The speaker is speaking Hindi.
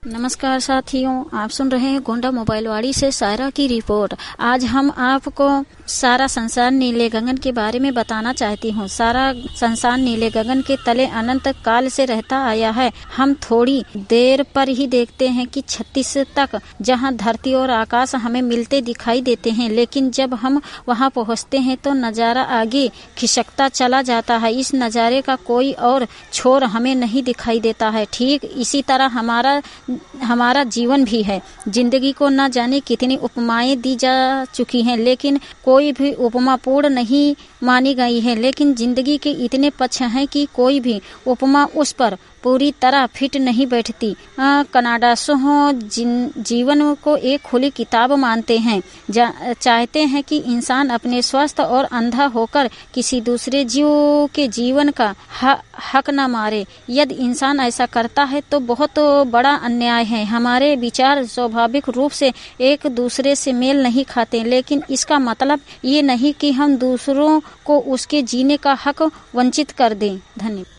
नमस्कार साथियों, आप सुन रहे हैं गोंडा मोबाइलवाड़ी से सायरा की रिपोर्ट। आज हम आपको सारा संसार नीले गगन के बारे में बताना चाहती हूँ। सारा संसार नीले गगन के तले अनंत काल से रहता आया है। हम थोड़ी देर पर ही देखते हैं कि 36 तक जहाँ धरती और आकाश हमें मिलते दिखाई देते हैं, लेकिन जब हम वहाँ पहुँचते हैं तो नज़ारा आगे खिसकता चला जाता है। इस नज़ारे का कोई और छोर हमें नहीं दिखाई देता है। ठीक इसी तरह हमारा जीवन भी है। जिंदगी को न जाने कितनी उपमाएं दी जा चुकी हैं, लेकिन कोई भी उपमा पूर्ण नहीं मानी गई है। लेकिन जिंदगी के इतने पक्ष हैं कि कोई भी उपमा उस पर पूरी तरह फिट नहीं बैठती। कनाडा जीवन को एक खुली किताब मानते हैं। चाहते हैं कि इंसान अपने स्वस्थ और अंधा होकर किसी दूसरे जीव के जीवन का हक न मारे। यदि इंसान ऐसा करता है तो बहुत बड़ा अन्याय है। हमारे विचार स्वाभाविक रूप से एक दूसरे से मेल नहीं खाते, लेकिन इसका मतलब ये नहीं कि हम दूसरों को उसके जीने का हक वंचित कर दें। धन्यवाद।